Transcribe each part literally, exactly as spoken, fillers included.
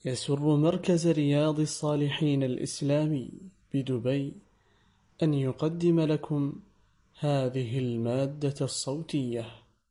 يسر مركز رياض الصالحين الإسلامي بدبي أن يقدم لكم هذه المادة الصوتية.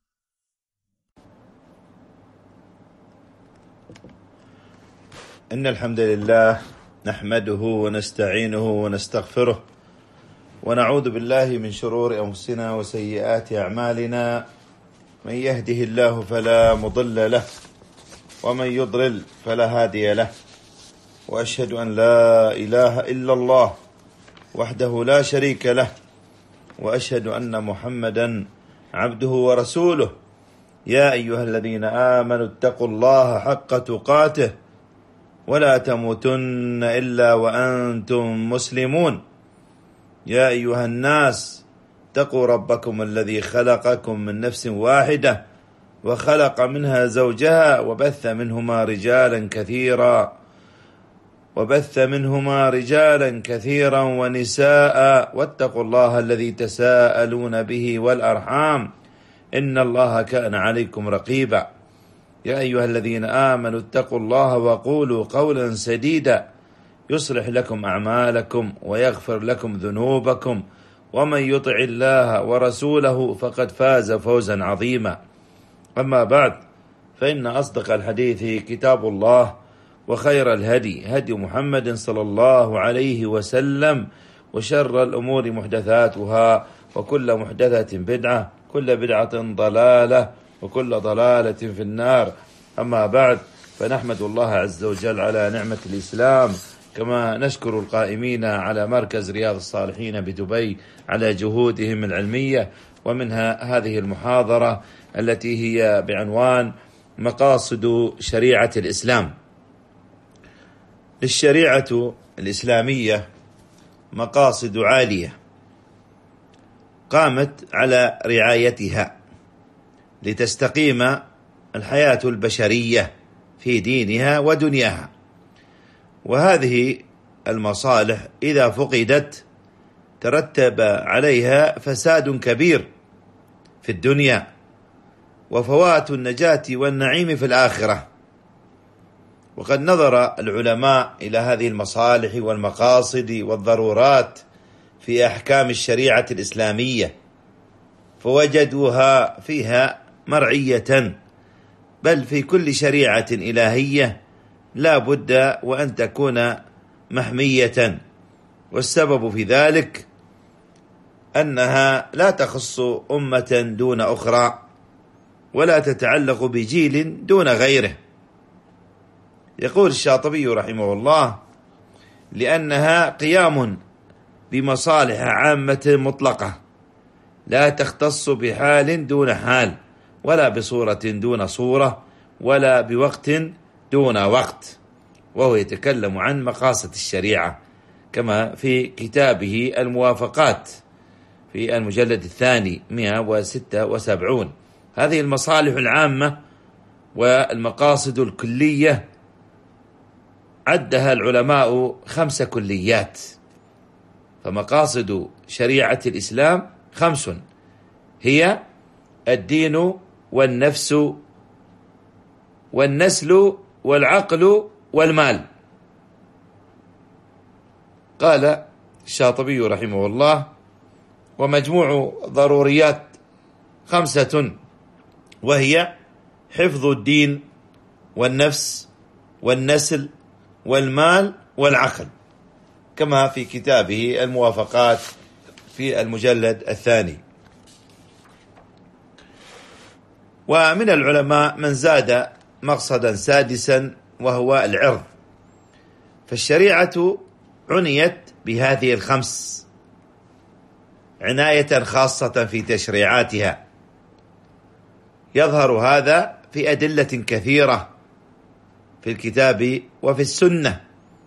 إن الحمد لله نحمده ونستعينه ونستغفره ونعوذ بالله من شرور أنفسنا وسيئات أعمالنا، من يهده الله فلا مضل له ومن يضلل فلا هادي له، وأشهد أن لا إله إلا الله وحده لا شريك له، وأشهد أن محمدا عبده ورسوله. يا أيها الذين آمنوا اتقوا الله حق تقاته ولا تموتن إلا وأنتم مسلمون. يا أيها الناس اتقوا ربكم الذي خلقكم من نفس واحدة وخلق منها زوجها وبث منهما رجالا كثيرا وبث منهما رجالا كثيرا ونساء واتقوا الله الذي تساءلون به والأرحام إن الله كان عليكم رقيبا. يا أيها الذين آمنوا اتقوا الله وقولوا قولا سديدا يصلح لكم أعمالكم ويغفر لكم ذنوبكم، ومن يطع الله ورسوله فقد فاز فوزا عظيما. أما بعد، فإن أصدق الحديث كتاب الله، وخير الهدي هدي محمد صلى الله عليه وسلم، وشر الأمور محدثاتها، وكل محدثة بدعة، كل بدعة ضلالة، وكل ضلالة في النار. أما بعد، فنحمد الله عز وجل على نعمة الإسلام، كما نشكر القائمين على مركز رياض الصالحين بدبي على جهودهم العلمية، ومنها هذه المحاضرة التي هي بعنوان مقاصد شريعة الإسلام. للشريعة الإسلامية مقاصد عالية قامت على رعايتها لتستقيم الحياة البشرية في دينها ودنياها، وهذه المصالح إذا فقدت ترتب عليها فساد كبير في الدنيا وفوات النجاة والنعيم في الآخرة. وقد نظر العلماء إلى هذه المصالح والمقاصد والضرورات في أحكام الشريعة الإسلامية، فوجدوها فيها مرعية، بل في كل شريعة إلهية لا بد وأن تكون محمية. والسبب في ذلك أنها لا تخص أمة دون أخرى، ولا تتعلق بجيل دون غيره. يقول الشاطبي رحمه الله: لأنها قيام بمصالح عامة مطلقة لا تختص بحال دون حال، ولا بصورة دون صورة، ولا بوقت دون وقت. وهو يتكلم عن مقاصد الشريعة كما في كتابه الموافقات في المجلد الثاني مئة وستة وسبعين. هذه المصالح العامة والمقاصد الكلية عدها العلماء خمس كليات. فمقاصد شريعة الإسلام خمس، هي الدين والنفس والنسل والعقل والمال. قال الشاطبي رحمه الله: ومجموع ضروريات خمسة، وهي حفظ الدين والنفس والنسل والمال والعقل، كما في كتابه الموافقات في المجلد الثاني. ومن العلماء من زاد مقصدا سادسا، وهو العرض. فالشريعة عنيت بهذه الخمس عناية خاصة في تشريعاتها، يظهر هذا في أدلة كثيرة في الكتاب وفي السنة.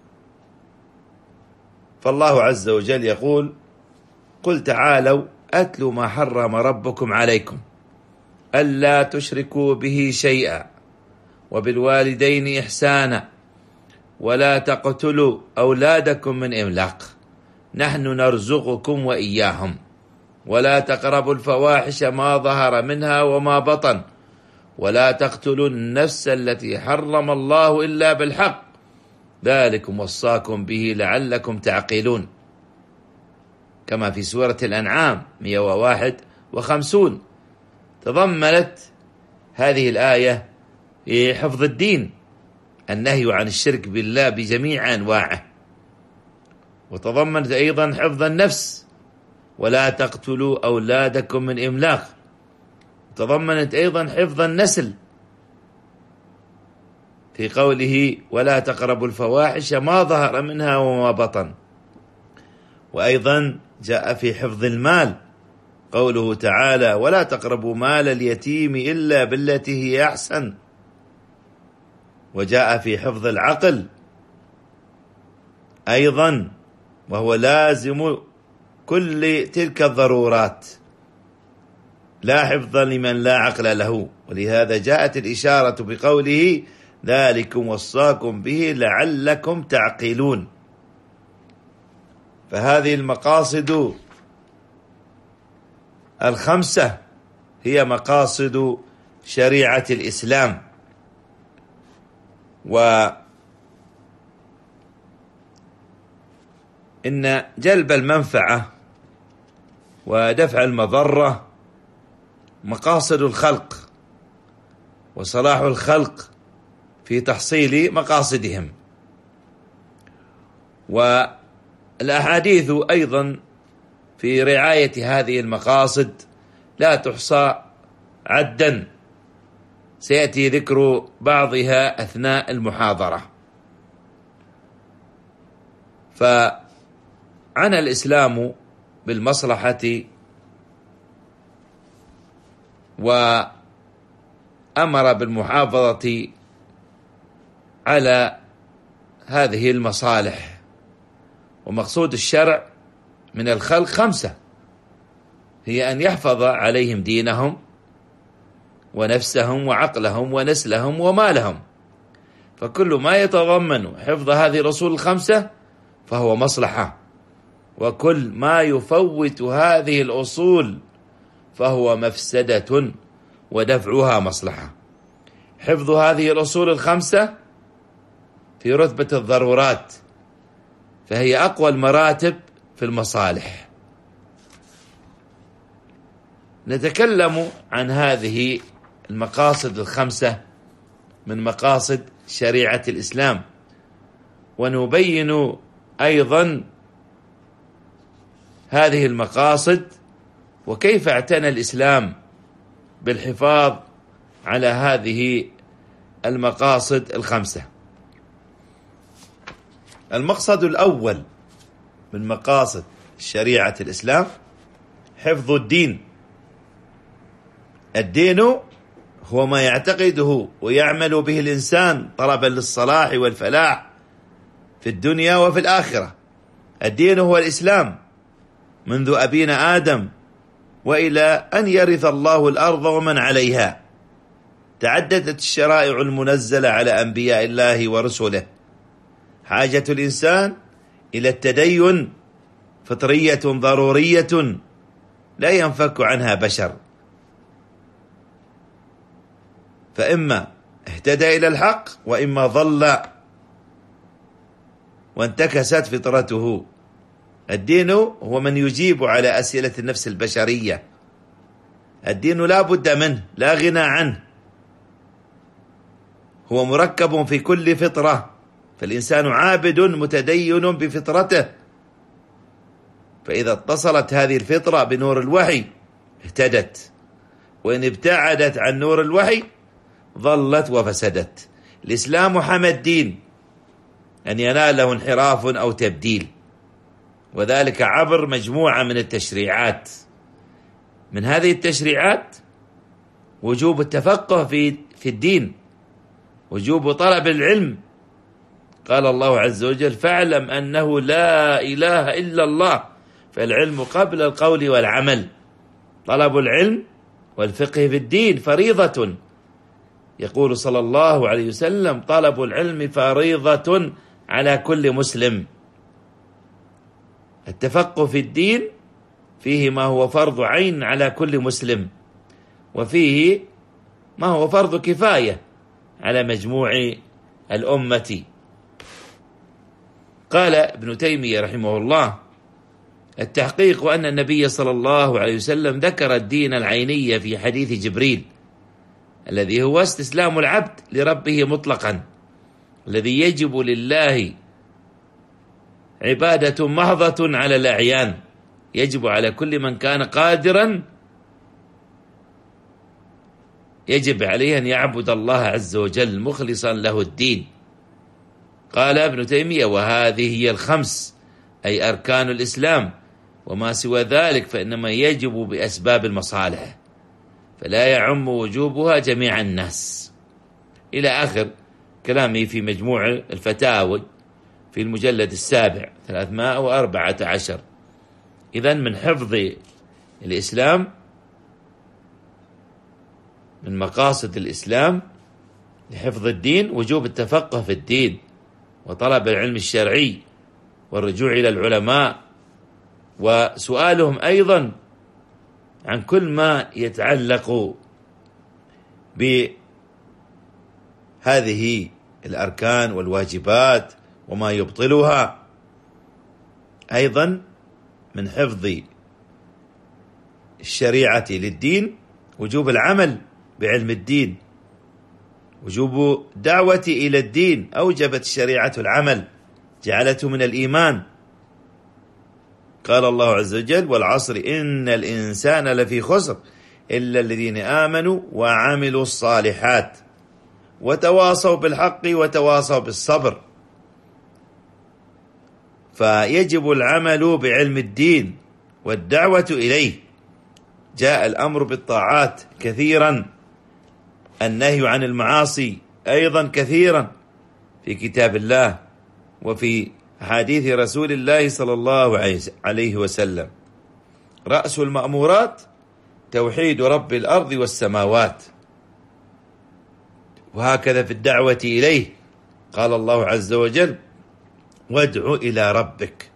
فالله عز وجل يقول: قل تعالوا أتل ما حرم ربكم عليكم ألا تشركوا به شيئا وبالوالدين إحسانا ولا تقتلوا أولادكم من إملاق نحن نرزقكم وإياهم ولا تقربوا الفواحش ما ظهر منها وما بطن ولا تقتلوا النفس التي حرم الله إلا بالحق ذلكم وصاكم به لعلكم تعقلون، كما في سورة الأنعام مئة وواحد وخمسين. تضمنت هذه الآية حفظ الدين، النهي عن الشرك بالله بجميع أنواعه، وتضمنت أيضا حفظ النفس، ولا تقتلوا أولادكم من إملاق، تضمنت أيضا حفظ النسل في قوله ولا تقربوا الفواحش ما ظهر منها وما بطن، وأيضا جاء في حفظ المال قوله تعالى ولا تقربوا مال اليتيم إلا بالتي هي أحسن، وجاء في حفظ العقل أيضا وهو لازم كل تلك الضرورات، لا حفظ لمن لا عقل له، ولهذا جاءت الإشارة بقوله ذلكم وصاكم به لعلكم تعقلون. فهذه المقاصد الخمسة هي مقاصد شريعة الإسلام، وإن جلب المنفعة ودفع المضرة مقاصد الخلق، وصلاح الخلق في تحصيل مقاصدهم. والأحاديث أيضا في رعاية هذه المقاصد لا تحصى عدا، سيأتي ذكر بعضها أثناء المحاضرة. فعنى الإسلام بالمصلحة وأمر بالمحافظة على هذه المصالح، ومقصود الشرع من الخلق خمسة، هي أن يحفظ عليهم دينهم ونفسهم وعقلهم ونسلهم ومالهم، فكل ما يتضمن حفظ هذه الأصول الخمسة فهو مصلحة، وكل ما يفوت هذه الأصول فهو مفسدة ودفعها مصلحة. حفظ هذه الأصول الخمسة في رتبة الضرورات، فهي أقوى المراتب في المصالح. نتكلم عن هذه المقاصد الخمسة من مقاصد شريعة الإسلام، ونبين أيضا هذه المقاصد وكيف اعتنى الإسلام بالحفاظ على هذه المقاصد الخمسة. المقصد الأول من مقاصد شريعة الإسلام حفظ الدين. الدين هو ما يعتقده ويعمل به الإنسان طلبا للصلاح والفلاح في الدنيا وفي الآخرة. الدين هو الإسلام منذ أبينا آدم وإلى أن يرث الله الأرض ومن عليها. تعددت الشرائع المنزلة على أنبياء الله ورسله. حاجة الإنسان إلى التدين فطرية ضرورية لا ينفك عنها بشر، فإما اهتدى إلى الحق وإما ضل وانتكست فطرته. الدين هو من يجيب على أسئلة النفس البشرية. الدين لا بد منه، لا غنى عنه، هو مركب في كل فطرة، فالإنسان عابد متدين بفطرته، فإذا اتصلت هذه الفطرة بنور الوحي اهتدت، وإن ابتعدت عن نور الوحي ضلت وفسدت. الإسلام حمى الدين أن يناله انحراف أو تبديل، وذلك عبر مجموعة من التشريعات. من هذه التشريعات وجوب التفقه في في الدين، وجوب طلب العلم. قال الله عز وجل فاعلم أنه لا إله إلا الله، فالعلم قبل القول والعمل. طلب العلم والفقه في الدين فريضة، يقول صلى الله عليه وسلم طلب العلم فريضة على كل مسلم. التفقه في الدين فيه ما هو فرض عين على كل مسلم، وفيه ما هو فرض كفاية على مجموع الأمة. قال ابن تيمية رحمه الله: التحقيق أن النبي صلى الله عليه وسلم ذكر الدين العيني في حديث جبريل، الذي هو استسلام العبد لربه مطلقا، الذي يجب لله عبادة محضة على الأعيان، يجب على كل من كان قادرا، يجب عليه أن يعبد الله عز وجل مخلصا له الدين. قال ابن تيمية: وهذه هي الخمس، أي أركان الإسلام، وما سوى ذلك فإنما يجب بأسباب المصالح، فلا يعم وجوبها جميع الناس، إلى آخر كلامي في مجموع الفتاوي في المجلد السابع ثلاثمائة وأربعة عشر. إذن من حفظ الإسلام، من مقاصد الإسلام لحفظ الدين وجوب التفقه في الدين وطلب العلم الشرعي والرجوع إلى العلماء وسؤالهم أيضا عن كل ما يتعلق بهذه الأركان والواجبات وما يبطلها. أيضا من حفظ الشريعة للدين وجوب العمل بعلم الدين، وجوب دعوة إلى الدين، أوجبت الشريعة العمل، جعلته من الإيمان. قال الله عز وجل: والعصر إن الإنسان لفي خسر إلا الذين آمنوا وعملوا الصالحات وتواصوا بالحق وتواصوا بالصبر. فيجب العمل بعلم الدين والدعوة إليه. جاء الأمر بالطاعات كثيرا، النهي عن المعاصي أيضا كثيرا في كتاب الله وفي حديث رسول الله صلى الله عليه وسلم. رأس المأمورات توحيد رب الأرض والسماوات، وهكذا في الدعوة إليه. قال الله عز وجل: وادع إلى ربك.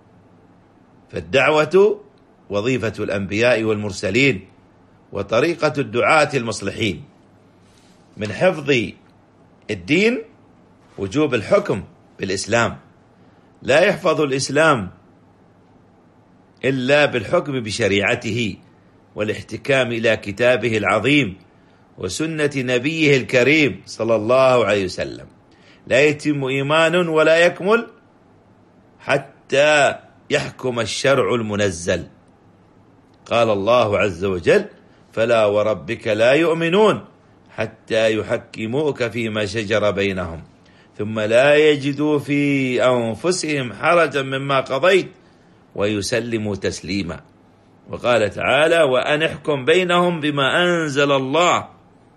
فالدعوة وظيفة الأنبياء والمرسلين وطريقة الدعاة المصلحين. من حفظ الدين وجوب الحكم بالإسلام، لا يحفظ الإسلام إلا بالحكم بشريعته والاحتكام إلى كتابه العظيم وسنة نبيه الكريم صلى الله عليه وسلم. لا يتم إيمان ولا يكمل حتى يحكم الشرع المنزل. قال الله عز وجل: فلا وربك لا يؤمنون حتى يحكموك فيما شجر بينهم ثم لا يجدوا في أنفسهم حرجا مما قضيت ويسلموا تسليما. وقال تعالى: وأن احكم بينهم بما أنزل الله.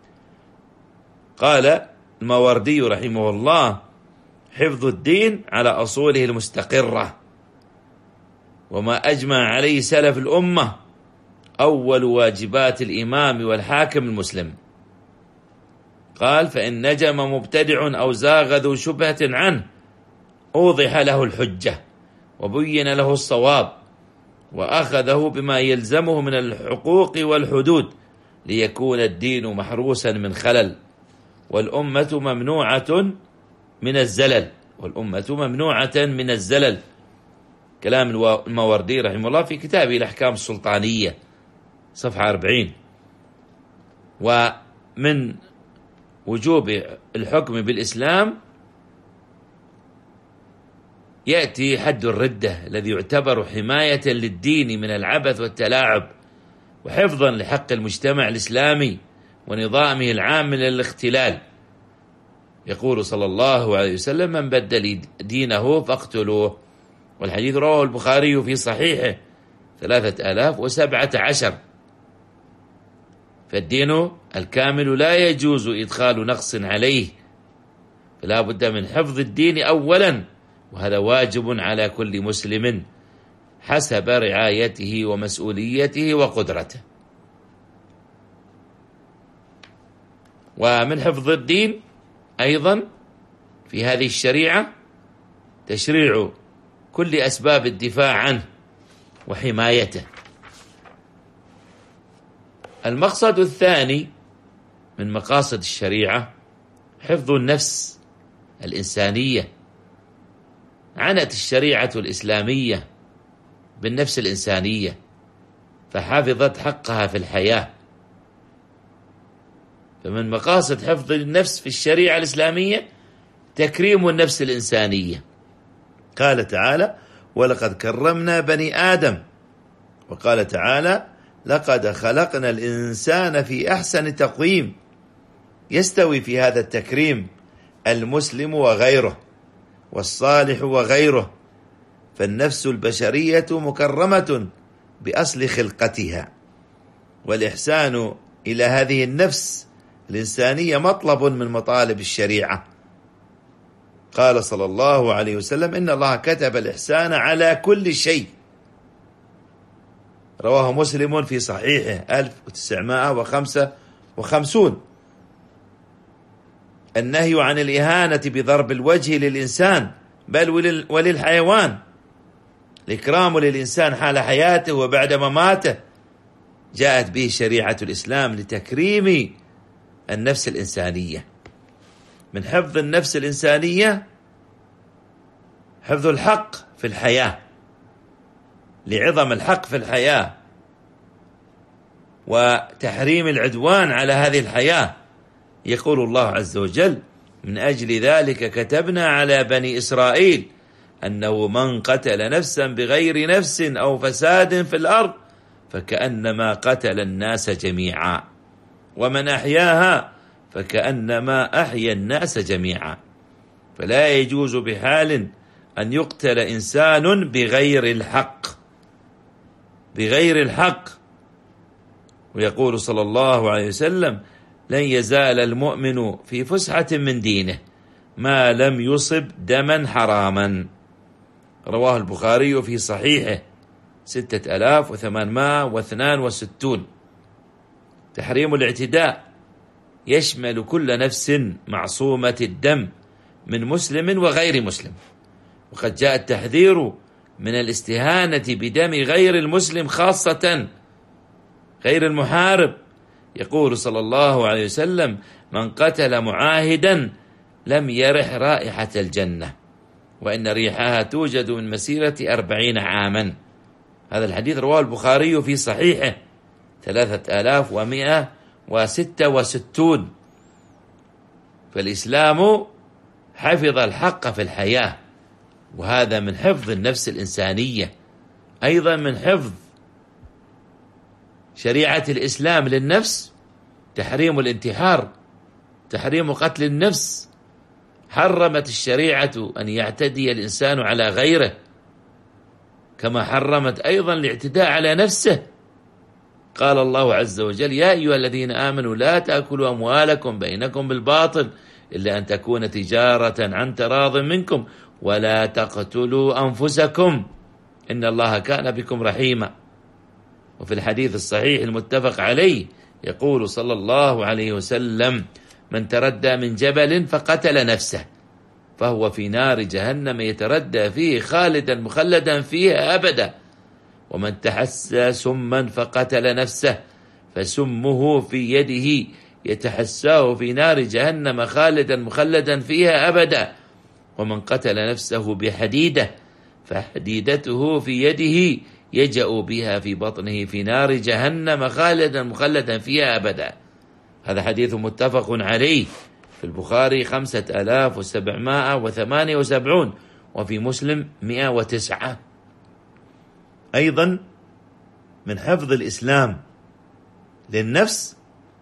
قال الماوردي رحمه الله: حفظ الدين على أصوله المستقرة وما أجمع عليه سلف الأمة أول واجبات الإمام والحاكم المسلم. قال: فإن نجم مبتدع أو زاغ ذو شبهة عنه أوضح له الحجة وبين له الصواب وأخذه بما يلزمه من الحقوق والحدود ليكون الدين محروسا من خلل، والأمة ممنوعة من الزلل والأمة ممنوعة من الزلل. كلام الماوردي رحمه الله في كتابه الأحكام السلطانية صفحة أربعين. ومن وجوب الحكم بالإسلام يأتي حد الردة الذي يعتبر حماية للدين من العبث والتلاعب وحفظا لحق المجتمع الإسلامي ونظامه العام من الاختلال. يقول صلى الله عليه وسلم: من بدل دينه فاقتلوه. والحديث رواه البخاري في صحيحه ثلاثة آلاف وسبعة عشر. فالدين الكامل لا يجوز إدخال نقص عليه، فلا بد من حفظ الدين أولا، وهذا واجب على كل مسلم حسب رعايته ومسؤوليته وقدرته. ومن حفظ الدين أيضا في هذه الشريعة تشريع كل أسباب الدفاع عنه وحمايته. المقصد الثاني من مقاصد الشريعة حفظ النفس الإنسانية عنت الشريعة الإسلامية بالنفس الإنسانية فحفظت حقها في الحياة. فمن مقاصد حفظ النفس في الشريعة الإسلامية تكريم النفس الإنسانية. قال تعالى: ولقد كرمنا بني آدم. وقال تعالى: لقد خلقنا الإنسان في أحسن تقويم. يستوي في هذا التكريم المسلم وغيره والصالح وغيره، فالنفس البشرية مكرمة بأصل خلقتها، والإحسان إلى هذه النفس الإنسانية مطلب من مطالب الشريعة. قال صلى الله عليه وسلم: إن الله كتب الإحسان على كل شيء. رواه مسلم في صحيحه ألف وتسعمائة وخمسة وخمسين. النهي عن الإهانة بضرب الوجه للإنسان بل وللحيوان، الإكرام للإنسان حال حياته وبعد مماته، جاءت به شريعة الإسلام لتكريم النفس الإنسانية. من حفظ النفس الإنسانية حفظ الحق في الحياة، لعظم الحق في الحياة وتحريم العدوان على هذه الحياة. يقول الله عز وجل: من أجل ذلك كتبنا على بني إسرائيل أنه من قتل نفسا بغير نفس أو فساد في الأرض فكأنما قتل الناس جميعا ومن أحياها فكأنما أحيا الناس جميعا. فلا يجوز بحال أن يقتل إنسان بغير الحق بغير الحق. ويقول صلى الله عليه وسلم: لن يزال المؤمن في فسحة من دينه ما لم يصب دما حراما. رواه البخاري في صحيحه ستة آلاف وثمانمائة واثنان وستون. تحريم الاعتداء يشمل كل نفس معصومة الدم من مسلم وغير مسلم، وقد جاء التحذير من الاستهانة بدم غير المسلم خاصة غير المحارب. يقول صلى الله عليه وسلم: من قتل معاهدا لم يرح رائحة الجنة وإن ريحها توجد من مسيرة أربعين عاما. هذا الحديث رواه البخاري في صحيحه ثلاثة آلاف ومئة وستة وستون. فالإسلام حفظ الحق في الحياة، وهذا من حفظ النفس الإنسانية. أيضا من حفظ شريعة الإسلام للنفس تحريم الانتحار، تحريم قتل النفس. حرمت الشريعة أن يعتدي الإنسان على غيره، كما حرمت أيضا الاعتداء على نفسه. قال الله عز وجل: يا أيها الذين آمنوا لا تأكلوا أموالكم بينكم بالباطل إلا أن تكون تجارة عن تراض منكم ولا تقتلوا أنفسكم إن الله كان بكم رحيما. وفي الحديث الصحيح المتفق عليه يقول صلى الله عليه وسلم: من تردى من جبل فقتل نفسه فهو في نار جهنم يتردى فيه خالدا مخلدا فيها أبدا، ومن تحسى سما فقتل نفسه فسمه في يده يتحساه في نار جهنم خالدا مخلدا فيها أبدا، ومن قتل نفسه بحديدة فحديدته في يده يجأ بها في بطنه في نار جهنم خالدا مخلدا فيها أبدا. هذا حديث متفق عليه في البخاري خمسة آلاف وسبعمائة وثمانية وسبعون وفي مسلم مئة وتسعة. أيضا من حفظ الإسلام للنفس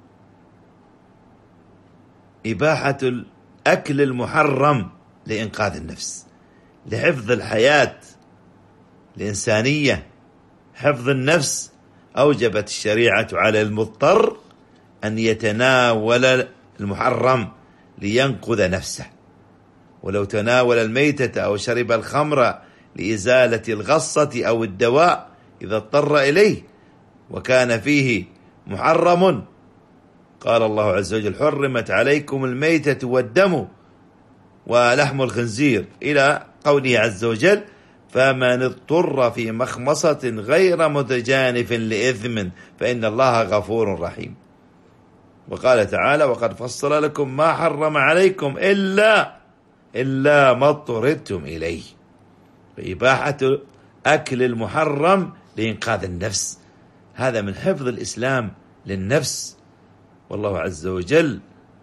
إباحة الأكل المحرم لإنقاذ النفس، لحفظ الحياة الإنسانية. حفظ النفس أوجبت الشريعة على المضطر أن يتناول المحرم لينقذ نفسه، ولو تناول الميتة أو شرب الخمر لإزالة الغصة أو الدواء إذا اضطر إليه وكان فيه محرم. قال الله عز وجل: حرمت عليكم الميتة والدم ولحم الخنزير، إلى قوله عز وجل: فمن اضطر في مخمصة غير متجانف لإثم فإن الله غفور رحيم. وقال تعالى: وقد فصل لكم ما حرم عليكم إلا إلا ما اضطررتم إليه. وإباحة أكل المحرم لإنقاذ النفس. هذا من حفظ الإسلام للنفس. والله عز وجل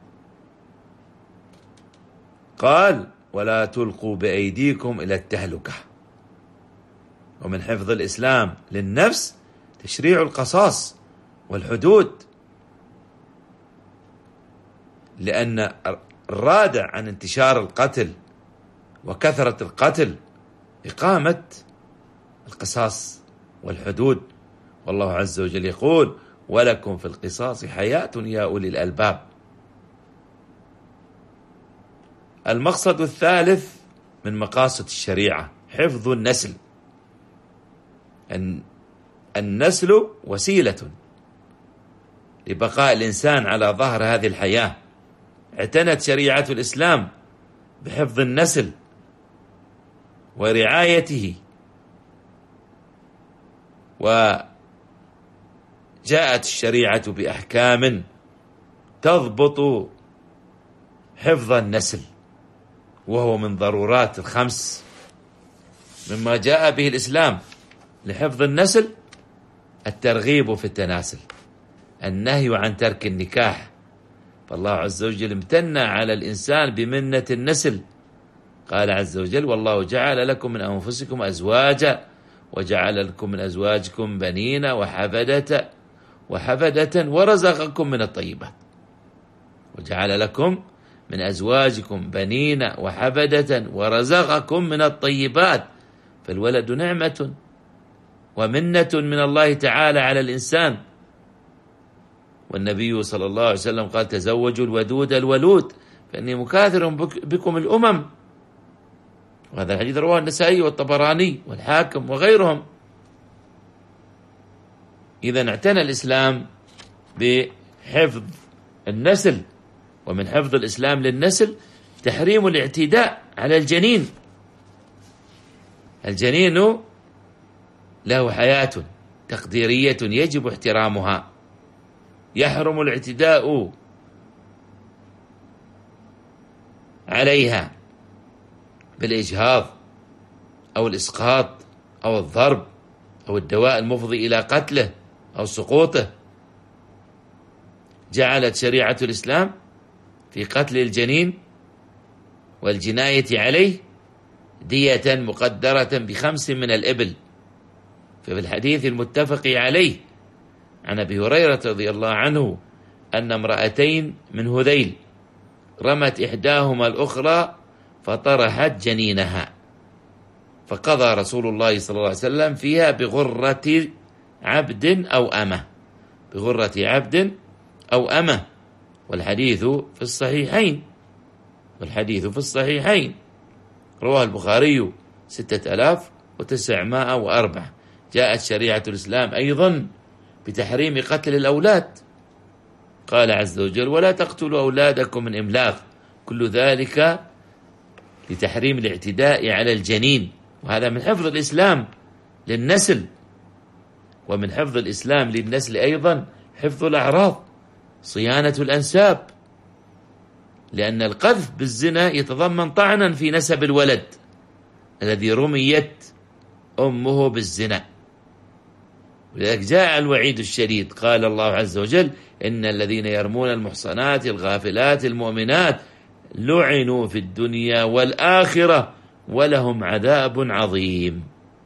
قال ولا تلقوا بأيديكم إلى التهلكة. ومن حفظ الإسلام للنفس تشريع القصاص والحدود، لأن الرادع عن انتشار القتل وكثرة القتل إقامة القصاص والحدود. والله عز وجل يقول ولكم في القصاص حياة يا أولي الألباب. المقصد الثالث من مقاصد الشريعة حفظ النسل. النسل وسيلة لبقاء الإنسان على ظهر هذه الحياة. اعتنت شريعة الإسلام بحفظ النسل ورعايته، وجاءت الشريعة بأحكام تضبط حفظ النسل، وهو من ضرورات الخمس. مما جاء به الإسلام لحفظ النسل الترغيب في التناسل، النهي عن ترك النكاح. فالله عز وجل امتن على الإنسان بمنة النسل، قال عز وجل والله جعل لكم من أنفسكم أزواجا وجعل لكم من أزواجكم بنين وحفدة وحفدة ورزقكم من الطيبات. وجعل لكم من أزواجكم بنين وحفدة ورزقكم من الطيبات. فالولد نعمة ومنة من الله تعالى على الإنسان. والنبي صلى الله عليه وسلم قال تزوجوا الودود الولود فإني مكاثر بكم الأمم. وهذا الحديث رواه النسائي والطبراني والحاكم وغيرهم. إذا اعتنى الإسلام بحفظ النسل. ومن حفظ الإسلام للنسل تحريم الاعتداء على الجنين. الجنين له حياة تقديرية يجب احترامها. يحرم الاعتداء عليها بالإجهاض أو الإسقاط أو الضرب أو الدواء المفضي إلى قتله أو سقوطه. جعلت شريعة الإسلام في قتل الجنين والجناية عليه دية مقدرة بخمس من الإبل. ففي الحديث المتفق عليه عن أبي هريرة رضي الله عنه أن امرأتين من هذيل رمت إحداهما الأخرى فطرحت جنينها، فقضى رسول الله صلى الله عليه وسلم فيها بغرة عبد أو أمة، بغرة عبد أو أمة. والحديث في الصحيحين والحديث في الصحيحين رواه البخاري ستة آلاف وتسعمائة وأربعة. جاءت شريعة الإسلام أيضا بتحريم قتل الأولاد. قال عز وجل ولا تقتلوا أولادكم من إملاق. كل ذلك لتحريم الاعتداء على الجنين. وهذا من حفظ الإسلام للنسل. ومن حفظ الإسلام للنسل أيضا حفظ الأعراض، صيانة الأنساب، لأن القذف بالزنا يتضمن طعنا في نسب الولد الذي رميت أمه بالزنا. ولذلك جاء الوعيد الشديد. قال الله عز وجل إن الذين يرمون المحصنات الغافلات المؤمنات لعنوا في الدنيا والآخرة ولهم عذاب عظيم.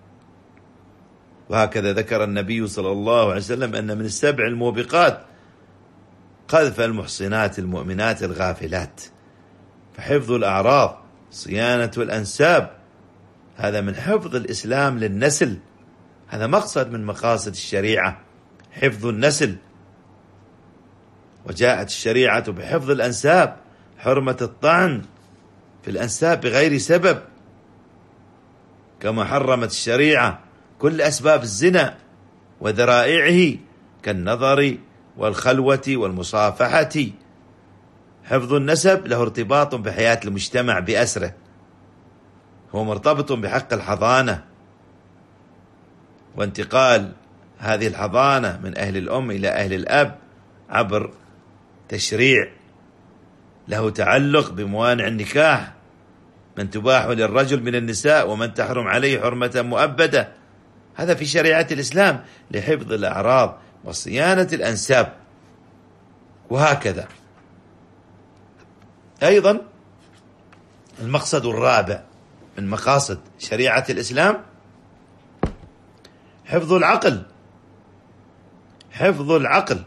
وهكذا ذكر النبي صلى الله عليه وسلم أن من السبع الموبقات قذف المحصنات المؤمنات الغافلات. فحفظ الأعراض، صيانة الأنساب، هذا من حفظ الإسلام للنسل. هذا مقصد من مقاصد الشريعة، حفظ النسل. وجاءت الشريعة بحفظ الأنساب، حرمة الطعن في الأنساب بغير سبب، كما حرمت الشريعة كل أسباب الزنا وذرائعه كالنظر والخلوة والمصافحة. حفظ النسب له ارتباط بحياة المجتمع بأسره، هو مرتبط بحق الحضانة وانتقال هذه الحضانة من أهل الأم إلى أهل الأب عبر تشريع له تعلق بموانع النكاح من تباح للرجل من النساء ومن تحرم عليه حرمة مؤبدة. هذا في شريعة الإسلام لحفظ الأعراض وصيانة الأنساب. وهكذا أيضا المقصد الرابع من مقاصد شريعة الإسلام حفظ العقل. حفظ العقل،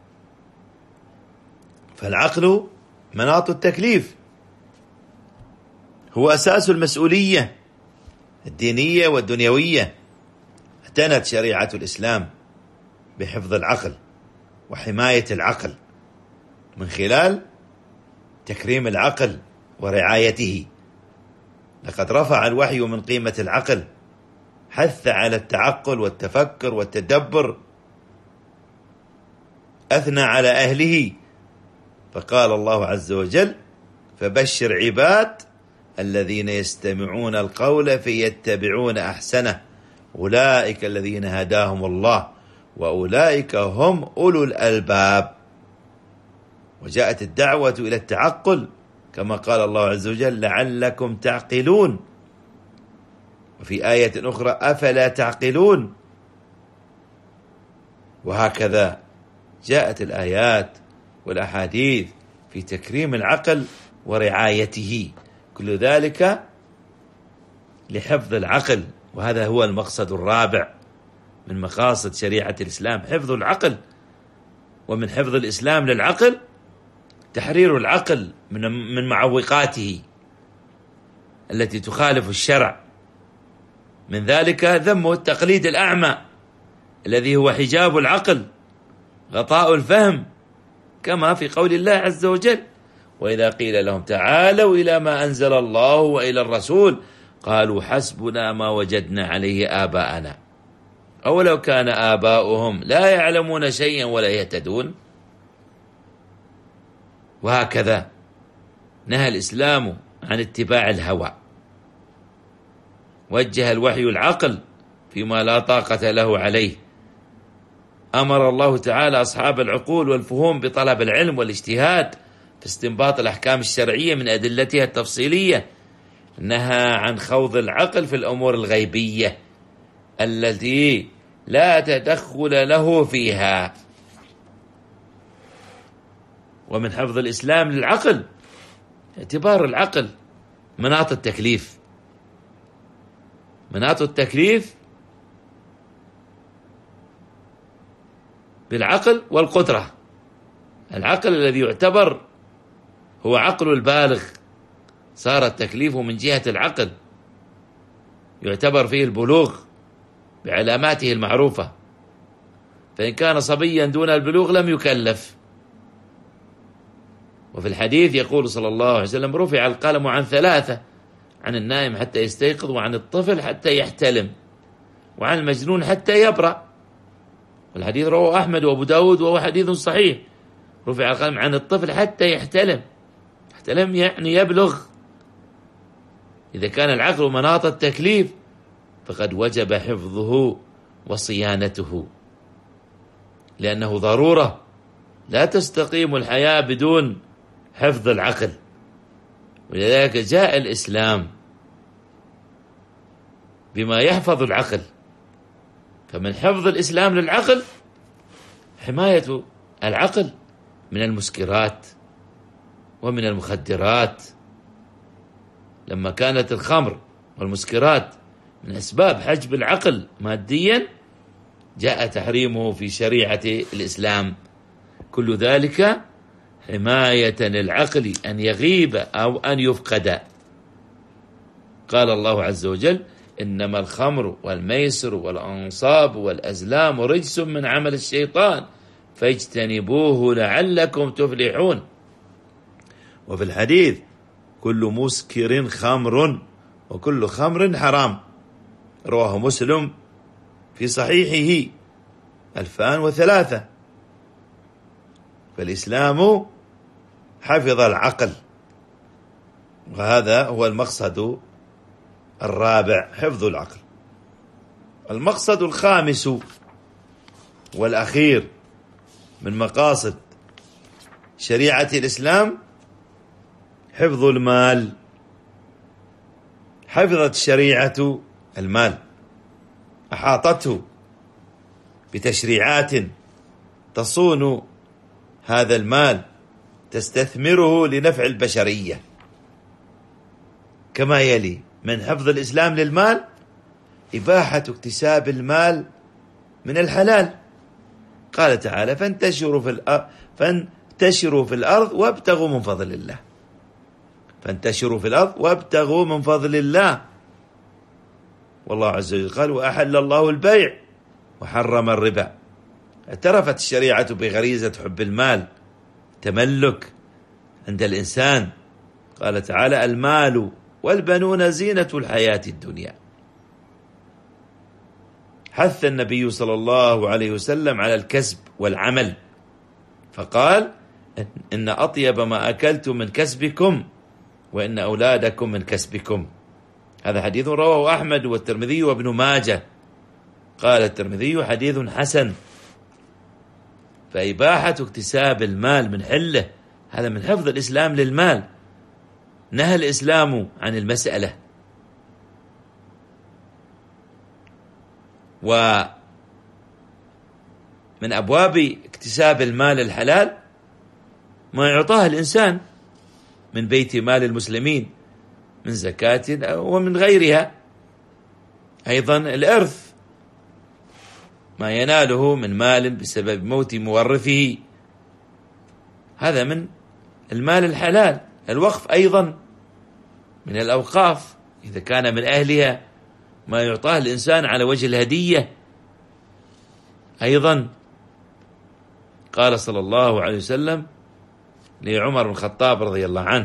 فالعقل مناط التكليف، هو أساس المسؤولية الدينية والدنيوية. اعتنت شريعة الإسلام بحفظ العقل وحماية العقل من خلال تكريم العقل ورعايته. لقد رفع الوحي من قيمة العقل، حث على التعقل والتفكر والتدبر، أثنى على أهله، فقال الله عز وجل: فبشر عباد الذين يستمعون القول فيتبعون أحسنه أولئك الذين هداهم الله وأولئك هم أولو الألباب. وجاءت الدعوة إلى التعقل كما قال الله عز وجل: لعلكم تعقلون. وفي آية أخرى: أفلا تعقلون. وهكذا جاءت الآيات والأحاديث في تكريم العقل ورعايته، كل ذلك لحفظ العقل. وهذا هو المقصد الرابع من مقاصد شريعة الإسلام، حفظ العقل. ومن حفظ الإسلام للعقل تحرير العقل من من معوقاته التي تخالف الشرع. من ذلك ذم التقليد الأعمى الذي هو حجاب العقل، غطاء الفهم، كما في قول الله عز وجل: وإذا قيل لهم تعالوا إلى ما أنزل الله وإلى الرسول قالوا حسبنا ما وجدنا عليه آباءنا أولو كان آباؤهم لا يعلمون شيئا ولا يهتدون. وهكذا نهى الإسلام عن اتباع الهوى، وجه الوحي العقل فيما لا طاقة له عليه. أمر الله تعالى أصحاب العقول والفهوم بطلب العلم والاجتهاد في استنباط الأحكام الشرعية من أدلتها التفصيلية. نهى عن خوض العقل في الأمور الغيبية التي لا تدخل له فيها. ومن حفظ الإسلام للعقل اعتبار العقل مناط التكليف. مناط التكليف بالعقل والقدرة. العقل الذي يعتبر هو عقل البالغ، صار التكليف من جهة العقل، يعتبر فيه البلوغ بعلاماته المعروفة، فإن كان صبيا دون البلوغ لم يكلف. وفي الحديث يقول صلى الله عليه وسلم: رفع القلم عن ثلاثة: عن النائم حتى يستيقظ، وعن الطفل حتى يحتلم، وعن المجنون حتى يبرأ. والحديث رواه أحمد وأبو داود وهو حديث صحيح. رفع القلم عن الطفل حتى يحتلم، يحتلم يعني يبلغ. إذا كان العقل مناط التكليف فقد وجب حفظه وصيانته، لأنه ضرورة، لا تستقيم الحياة بدون حفظ العقل. ولذلك جاء الإسلام بما يحفظ العقل. فمن حفظ الإسلام للعقل حماية العقل من المسكرات ومن المخدرات. لما كانت الخمر والمسكرات من أسباب حجب العقل ماديا، جاء تحريمه في شريعة الإسلام. كل ذلك حماية للعقل أن يغيب أو أن يفقد. قال الله عز وجل: إنما الخمر والميسر والأنصاب والأزلام رجس من عمل الشيطان فاجتنبوه لعلكم تفلحون. وفي الحديث: كل مسكر خمر وكل خمر حرام، رواه مسلم في صحيحه ألفان وثلاثة. فالإسلام حفظ العقل، وهذا هو المقصد الرابع، حفظ العقل. المقصد الخامس والأخير من مقاصد شريعة الإسلام حفظ المال. حفظت الشريعة المال، أحاطته بتشريعات تصون هذا المال، تستثمره لنفع البشرية، كما يلي: من حفظ الإسلام للمال إباحة اكتساب المال من الحلال. قال تعالى: فانتشروا في الأرض فانتشروا في الأرض وابتغوا من فضل الله. فانتشروا في الأرض وابتغوا من فضل الله. والله عز وجل قال: وأحل الله البيع وحرم الربا. اعترفت الشريعة بغريزة حب المال، تملك عند الإنسان. قال تعالى: المال والبنون زينة الحياة الدنيا. حث النبي صلى الله عليه وسلم على الكسب والعمل، فقال: إن أطيب ما أكلتم من كسبكم وإن أولادكم من كسبكم. هذا حديث رواه أحمد والترمذي وابن ماجه. قال الترمذي: حديث حسن. فإباحة اكتساب المال من حله هذا من حفظ الإسلام للمال. نهى الإسلام عن المسألة، ومن أبواب اكتساب المال الحلال ما يعطاه الإنسان من بيت مال المسلمين من زكاة ومن غيرها. أيضا الإرث، ما يناله من مال بسبب موت مورثه، هذا من المال الحلال. الوقف أيضا من الأوقاف إذا كان من أهلها، ما يعطاه الإنسان على وجه الهدية. أيضا قال صلى الله عليه وسلم لعمر بن الخطاب رضي الله عنه،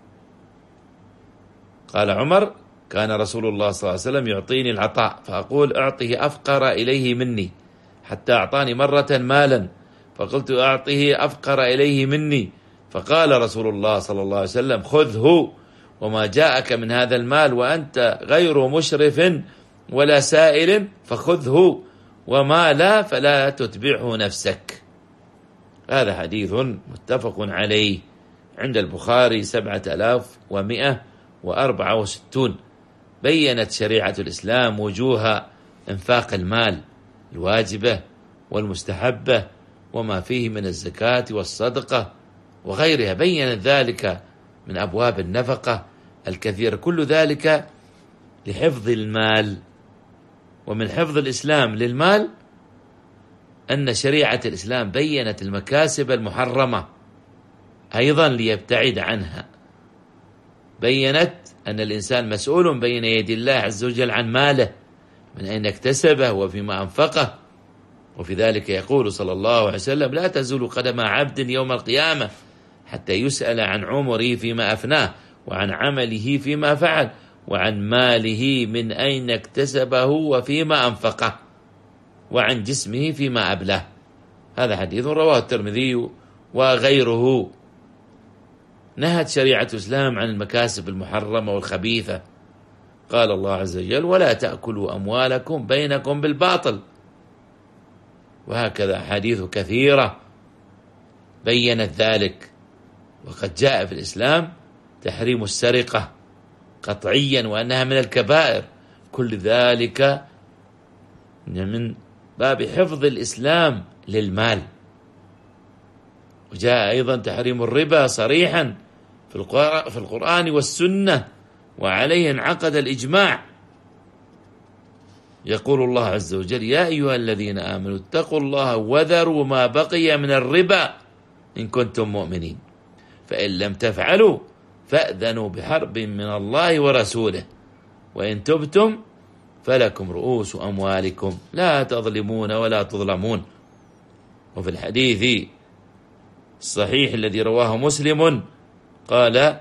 قال عمر: كان رسول الله صلى الله عليه وسلم يعطيني العطاء فأقول: أعطه أفقر إليه مني، حتى أعطاني مرة مالا فقلت: أعطه أفقر إليه مني، فقال رسول الله صلى الله عليه وسلم: خذه وما جاءك من هذا المال وأنت غير مشرف ولا سائل فخذه، وما لا فلا تتبعه نفسك. هذا حديث متفق عليه عند البخاري سبعة آلاف ومئة وأربعة وستون. بيّنت شريعة الإسلام وجوه إنفاق المال الواجبة والمستحبة وما فيه من الزكاة والصدقة وغيرها، بيّنت ذلك من أبواب النفقة الكثيرة، كل ذلك لحفظ المال. ومن حفظ الإسلام للمال أن شريعة الإسلام بيّنت المكاسب المحرمة أيضا ليبتعد عنها. بيّنت أن الإنسان مسؤول بين يدي الله عز وجل عن ماله، من أين اكتسبه وفيما أنفقه. وفي ذلك يقول صلى الله عليه وسلم: لا تزول قدم عبد يوم القيامة حتى يسأل عن عمره فيما أفناه، وعن عمله فيما فعل، وعن ماله من أين اكتسبه وفيما أنفقه، وعن جسمه فيما أبلاه. هذا حديث رواه الترمذي وغيره. نهت شريعة الإسلام عن المكاسب المحرمة والخبيثة. قال الله عز وجل: ولا تأكلوا أموالكم بينكم بالباطل. وهكذا أحاديث كثيرة بيّنت ذلك. وقد جاء في الإسلام تحريم السرقة قطعيا وأنها من الكبائر. كل ذلك من باب حفظ الإسلام للمال. وجاء أيضا تحريم الربا صريحا في القرآن والسنة، وعليه انعقد الإجماع. يقول الله عز وجل: يا أيها الذين آمنوا اتقوا الله وذروا ما بقي من الربا إن كنتم مؤمنين، فإن لم تفعلوا فأذنوا بحرب من الله ورسوله، وإن تبتم فلكم رؤوس أموالكم لا تظلمون ولا تظلمون. وفي الحديث الصحيح الذي رواه مسلم قال: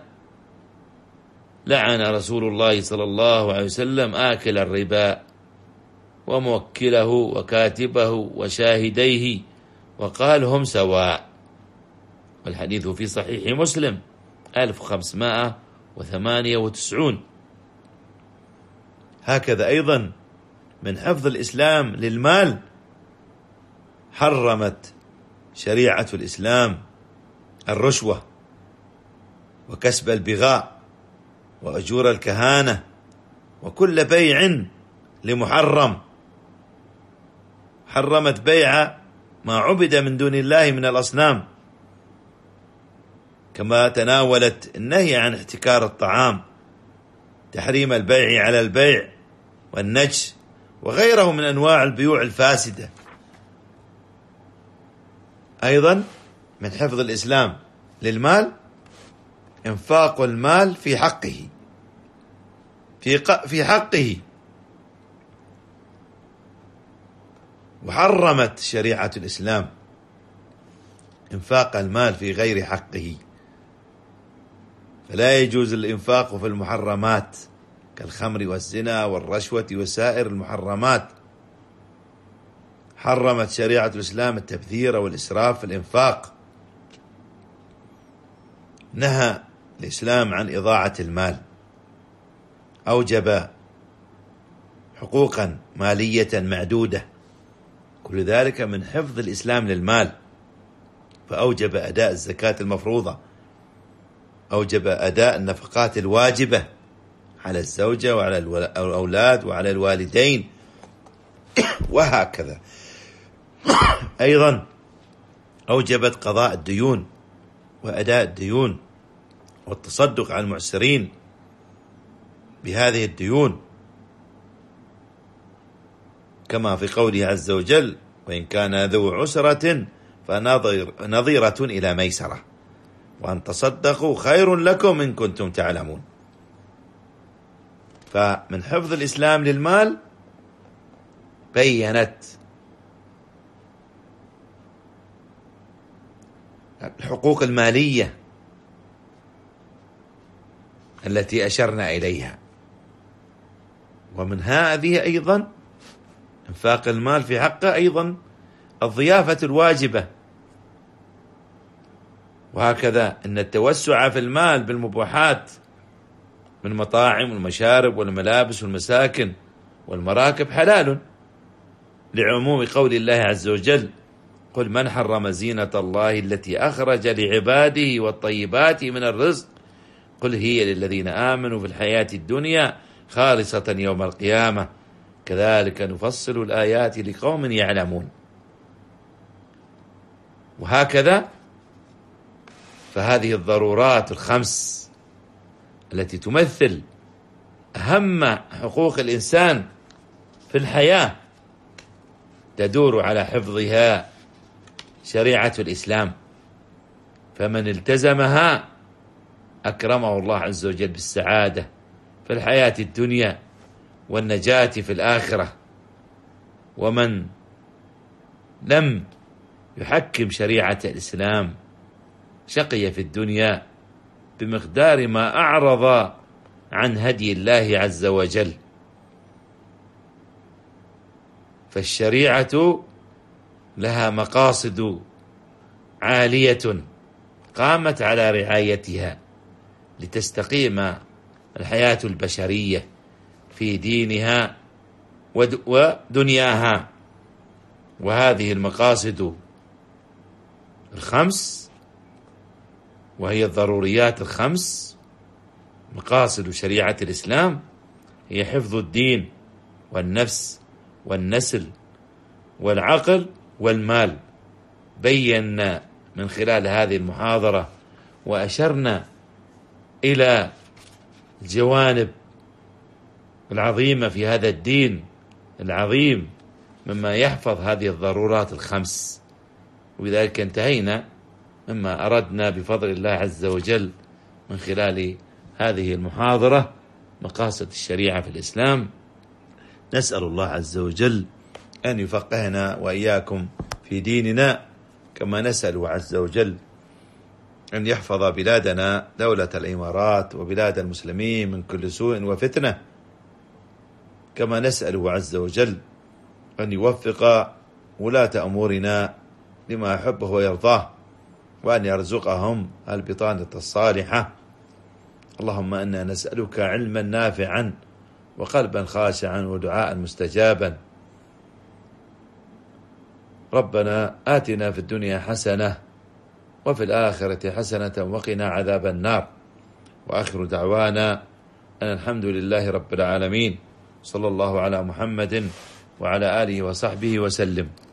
لعن رسول الله صلى الله عليه وسلم آكل الربا وموكله وكاتبه وشاهديه، وقال: هم سواء. والحديث في صحيح مسلم ألف وخمسمائة وثمانية وتسعون. هكذا أيضا من حفظ الإسلام للمال حرمت شريعة الإسلام الرشوة وكسب البغاء وأجور الكهانة وكل بيع لمحرم. حرمت بيع ما عبد من دون الله من الأصنام، كما تناولت النهي عن احتكار الطعام، تحريم البيع على البيع والنجش وغيره من أنواع البيوع الفاسدة. أيضا من حفظ الإسلام للمال إنفاق المال في حقه في في حقه. وحرمت شريعة الإسلام إنفاق المال في غير حقه، فلا يجوز الإنفاق في المحرمات كالخمر والزنا والرشوة وسائر المحرمات. حرمت شريعة الإسلام التبذير والإسراف في الإنفاق. نهى الإسلام عن إضاعة المال، أوجب حقوقا مالية معدودة، كل ذلك من حفظ الإسلام للمال. فأوجب أداء الزكاة المفروضة، أوجب أداء النفقات الواجبة على الزوجة وعلى الأولاد وعلى الوالدين وهكذا. أيضا أوجبت قضاء الديون وأداء الديون والتصدق على المعسرين بهذه الديون، كما في قوله عز وجل: وإن كان ذو عسرة فنظيرة إلى ميسرة وأن تصدقوا خير لكم إن كنتم تعلمون. فمن حفظ الإسلام للمال بيّنت الحقوق المالية التي أشرنا إليها، ومن هذه أيضا إنفاق المال في حقه أيضا الضيافة الواجبة. وهكذا أن التوسع في المال بالمباحات من مطاعم والمشارب والملابس والمساكن والمراكب حلال، لعموم قول الله عز وجل: قل من حرم زينة الله التي أخرج لعباده والطيبات من الرزق قل هي للذين آمنوا في الحياة الدنيا خالصة يوم القيامة كذلك نفصل الآيات لقوم يعلمون. وهكذا فهذه الضرورات الخمس التي تمثل أهم حقوق الإنسان في الحياة تدور على حفظها شريعة الإسلام، فمن التزمها أكرمه الله عز وجل بالسعادة في الحياة الدنيا والنجاة في الآخرة. ومن لم يحكم شريعة الإسلام شقي في الدنيا بمقدار ما أعرض عن هدي الله عز وجل. فالشريعة لها مقاصد عالية قامت على رعايتها لتستقيم الحياة البشرية في دينها ودنياها. وهذه المقاصد الخمس وهي الضروريات الخمس، مقاصد شريعة الإسلام هي حفظ الدين والنفس والنسل والعقل والمال. بينا من خلال هذه المحاضرة وأشرنا إلى الجوانب العظيمة في هذا الدين العظيم مما يحفظ هذه الضرورات الخمس، وبذلك انتهينا مما أردنا بفضل الله عز وجل من خلال هذه المحاضرة مقاصد الشريعة في الإسلام. نسأل الله عز وجل أن يفقهنا وإياكم في ديننا، كما نسأل عز وجل أن يحفظ بلادنا دولة الإمارات وبلاد المسلمين من كل سوء وفتنة، كما نسأل عز وجل أن يوفق ولاة أمورنا لما يحبه ويرضاه، وأن يرزقهم البطانة الصالحة. اللهم إنا نسألك علما نافعا وقلبا خاشعا ودعاء مستجابا. ربنا آتنا في الدنيا حسنة وفي الآخرة حسنة وقنا عذاب النار. وآخر دعوانا أن الحمد لله رب العالمين، صلى الله على محمد وعلى آله وصحبه وسلم.